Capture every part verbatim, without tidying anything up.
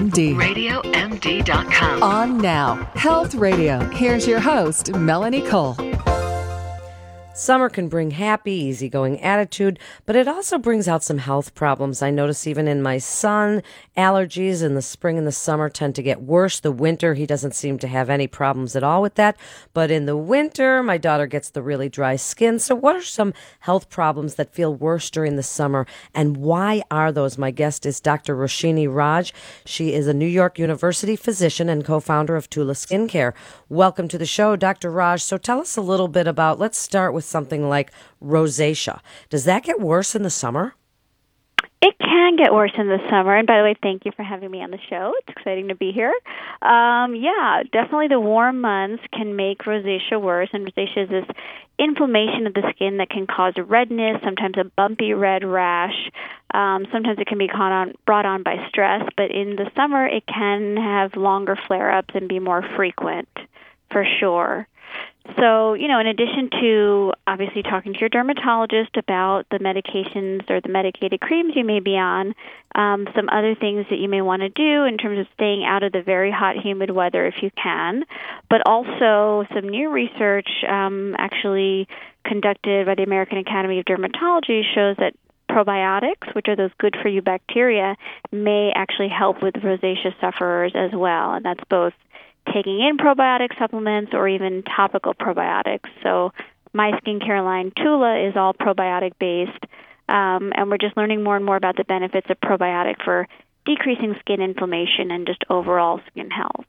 M D. radio M D dot com. On now, Health Radio. Here's your host, Melanie Cole. Summer can bring happy, easygoing attitude, but it also brings out some health problems. I notice even in my son, allergies in the spring and the summer tend to get worse. The winter, he doesn't seem to have any problems at all with that. But in the winter, my daughter gets the really dry skin. So what are some health problems that feel worse during the summer, and why are those? My guest is Doctor Roshini Raj. She is a New York University physician and co-founder of Tula Skincare. Welcome to the show, Doctor Raj. So tell us a little bit about, let's start with something like rosacea. Does that get worse in the summer? It can get worse in the summer. And by the way, thank you for having me on the show. It's exciting to be here. Um, yeah, definitely the warm months can make rosacea worse. And rosacea is this inflammation of the skin that can cause redness, sometimes a bumpy red rash. Um, sometimes it can be caught on, brought on by stress. But in the summer, it can have longer flare-ups and be more frequent, for sure. So, you know, in addition to obviously talking to your dermatologist about the medications or the medicated creams you may be on, um, some other things that you may want to do in terms of staying out of the very hot, humid weather if you can, but also some new research um, actually conducted by the American Academy of Dermatology shows that probiotics, which are those good-for-you bacteria, may actually help with rosacea sufferers as well, and that's both taking in probiotic supplements or even topical probiotics. So my skincare line, Tula, is all probiotic-based, um, and we're just learning more and more about the benefits of probiotic for decreasing skin inflammation and just overall skin health.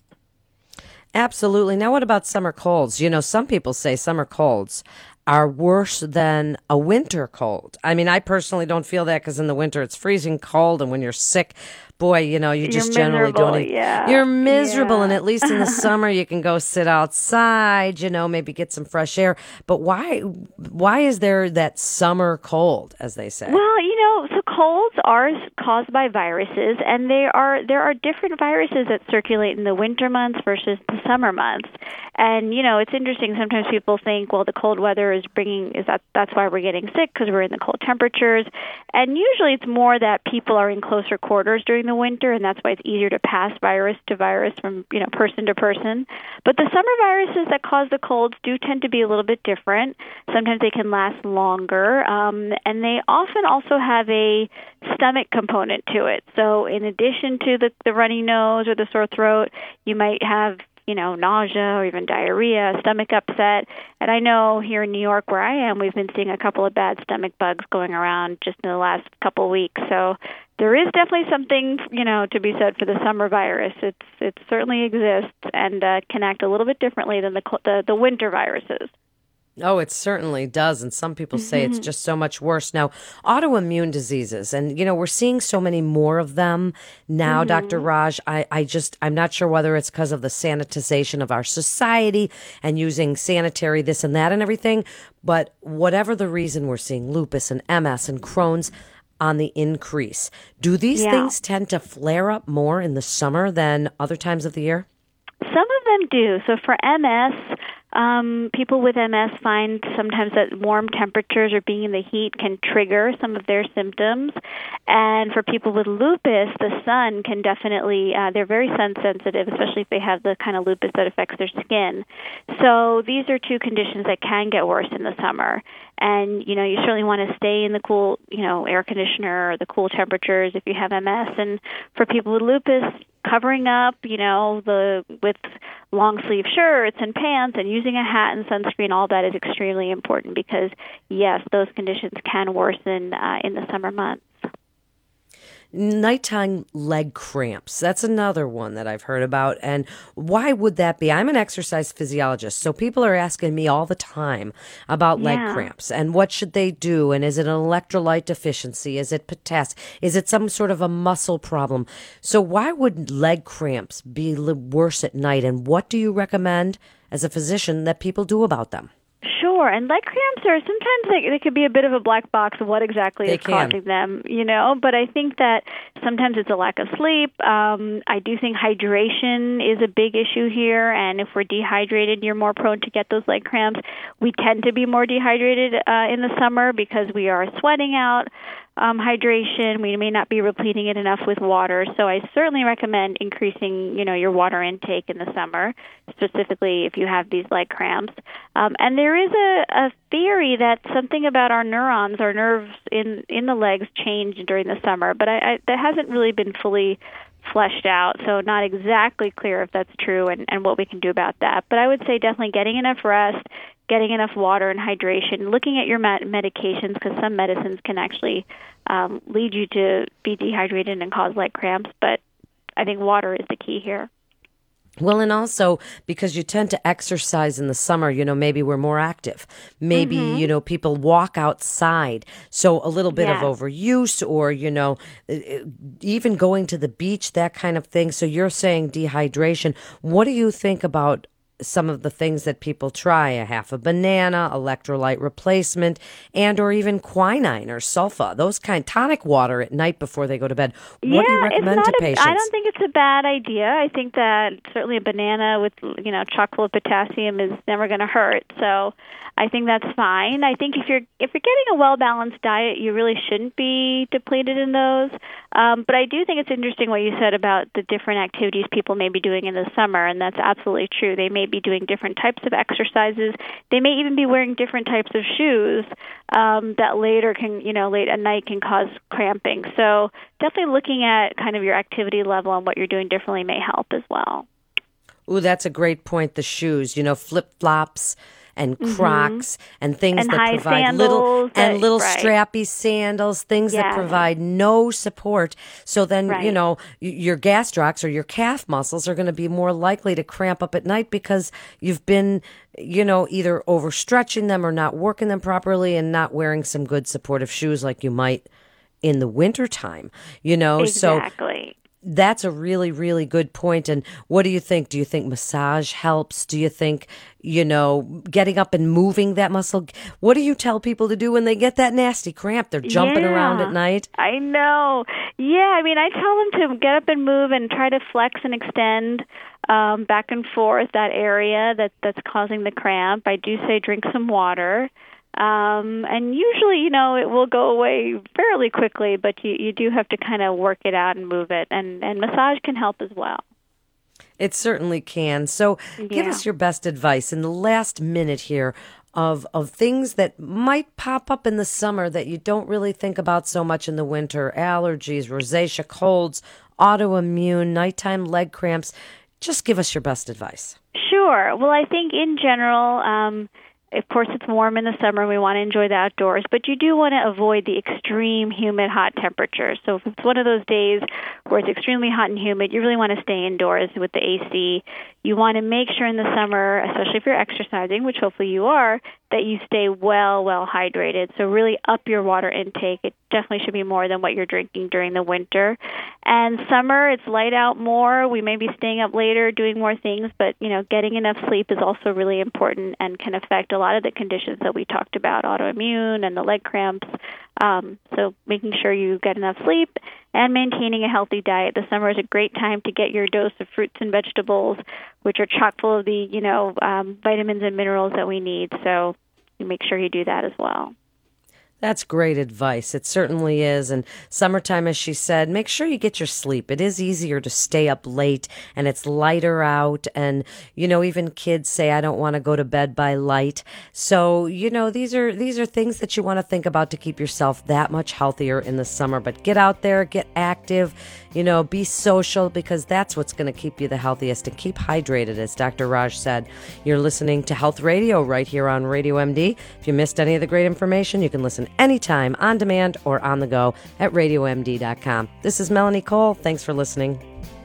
Absolutely. Now, what about summer colds? You know, some people say summer colds are worse than a winter cold. I mean, I personally don't feel that because in the winter it's freezing cold, and when you're sick, boy, you know, you you're just generally don't. Even, yeah. You're miserable, yeah. and at least in the summer you can go sit outside, you know, maybe get some fresh air. But why? Why is there that summer cold, as they say? Well, you know, so colds are caused by viruses, and they are there are different viruses that circulate in the winter months versus the summer months. And you know, it's interesting. Sometimes people think, well, the cold weather is bringing is that that's why we're getting sick because we're in the cold temperatures. And usually, it's more that people are in closer quarters during the winter, and that's why it's easier to pass virus to virus from you know person to person. But the summer viruses that cause the colds do tend to be a little bit different. Sometimes they can last longer, um, and they often also have a stomach component to it. So, in addition to the the runny nose or the sore throat, you might have you know, nausea or even diarrhea, stomach upset. And I know here in New York where I am, we've been seeing a couple of bad stomach bugs going around just in the last couple of weeks. So there is definitely something, you know, to be said for the summer virus. It's it certainly exists and uh, can act a little bit differently than the the, the winter viruses. Oh, it certainly does. And some people say it's just so much worse. Now, autoimmune diseases, and, you know, we're seeing so many more of them now, mm-hmm. Doctor Raj. I, I just, I'm not sure whether it's because of the sanitization of our society and using sanitary this and that and everything. But whatever the reason, we're seeing lupus and M S and Crohn's on the increase. Do these yeah. things tend to flare up more in the summer than other times of the year? Some of them do. So for M S, Um, people with M S find sometimes that warm temperatures or being in the heat can trigger some of their symptoms. And for people with lupus, the sun can definitely, uh, they're very sun sensitive, especially if they have the kind of lupus that affects their skin. So these are two conditions that can get worse in the summer. And, you know, you certainly want to stay in the cool, you know, air conditioner or the cool temperatures if you have M S. And for people with lupus, covering up, you know, the with long sleeve shirts and pants and using a hat and sunscreen, all that is extremely important because, yes, those conditions can worsen uh, in the summer months. Nighttime leg cramps. That's another one that I've heard about. And why would that be? I'm an exercise physiologist, so people are asking me all the time about leg yeah. cramps and what should they do? And is it an electrolyte deficiency? Is it potassium? Is it some sort of a muscle problem? So why would leg cramps be worse at night? And what do you recommend as a physician that people do about them? Sure, and leg cramps are sometimes they, they could be a bit of a black box of what exactly they is can. causing them, you know. But I think that sometimes it's a lack of sleep. Um, I do think hydration is a big issue here, and if we're dehydrated, you're more prone to get those leg cramps. We tend to be more dehydrated uh, in the summer because we are sweating out. um, hydration. We may not be repleting it enough with water. So I certainly recommend increasing, you know, your water intake in the summer, specifically if you have these leg cramps. Um, and there is a, a theory that something about our neurons, our nerves in, in the legs change during the summer, but I, I, that hasn't really been fully fleshed out, so not exactly clear if that's true and, and what we can do about that. But I would say definitely getting enough rest, getting enough water and hydration, looking at your med- medications, because some medicines can actually um, lead you to be dehydrated and cause leg cramps, but I think water is the key here. Well, and also because you tend to exercise in the summer, you know, maybe we're more active. Maybe, mm-hmm. you know, people walk outside. So a little bit yes. of overuse or, you know, even going to the beach, that kind of thing. So you're saying dehydration. What do you think about some of the things that people try? A half a banana, electrolyte replacement, and or even quinine or sulfa, those kind, tonic water at night before they go to bed. What yeah, do you recommend it's not to a, patients? I don't think it's a bad idea. I think that certainly a banana with, you know, chock full of potassium is never going to hurt. So I think that's fine. I think if you're if you're getting a well-balanced diet, you really shouldn't be depleted in those. Um, but I do think it's interesting what you said about the different activities people may be doing in the summer, and that's absolutely true. They may be doing different types of exercises. They may even be wearing different types of shoes um, that later can, you know, late at night can cause cramping. So definitely looking at kind of your activity level and what you're doing differently may help as well. Ooh, that's a great point. The shoes, you know, flip-flops and Crocs mm-hmm. and things and that high provide little that, and little right. strappy sandals, things yes. that provide no support. So then, right. you know, your gastrocs or your calf muscles are going to be more likely to cramp up at night because you've been, you know, either overstretching them or not working them properly and not wearing some good supportive shoes like you might in the wintertime, you know. Exactly. So that's a really, really good point. And what do you think? Do you think massage helps? Do you think, you know, getting up and moving that muscle? What do you tell people to do when they get that nasty cramp? They're jumping yeah, around at night. I know. Yeah, I mean, I tell them to get up and move and try to flex and extend um, back and forth that area that, that's causing the cramp. I do say drink some water. Um, and usually, you know, it will go away fairly quickly, but you, you do have to kind of work it out and move it. And, and massage can help as well. It certainly can. So yeah. give us your best advice in the last minute here of, of things that might pop up in the summer that you don't really think about so much in the winter. Allergies, rosacea, colds, autoimmune, nighttime leg cramps. Just give us your best advice. Sure. Well, I think in general, um, of course, it's warm in the summer. We want to enjoy the outdoors, but you do want to avoid the extreme humid, hot temperatures. So if it's one of those days where it's extremely hot and humid, you really want to stay indoors with the A C. You want to make sure in the summer, especially if you're exercising, which hopefully you are, that you stay well, well hydrated. So really up your water intake. It definitely should be more than what you're drinking during the winter. And summer, it's light out more. We may be staying up later, doing more things, but you know, getting enough sleep is also really important and can affect a lot of the conditions that we talked about, autoimmune and the leg cramps. Um, so making sure you get enough sleep and maintaining a healthy diet. The summer is a great time to get your dose of fruits and vegetables, which are chock full of the, you know, um, vitamins and minerals that we need. So you make sure you do that as well. That's great advice. It certainly is. And summertime, as she said, make sure you get your sleep. It is easier to stay up late and it's lighter out. And, you know, even kids say, I don't want to go to bed by light. So, you know, these are these are things that you want to think about to keep yourself that much healthier in the summer. But get out there, get active, you know, be social, because that's what's going to keep you the healthiest, and keep hydrated, as Doctor Raj said. You're listening to Health Radio right here on Radio M D. If you missed any of the great information, you can listen anytime, on demand or on the go at radio m d dot com. This is Melanie Cole. Thanks for listening.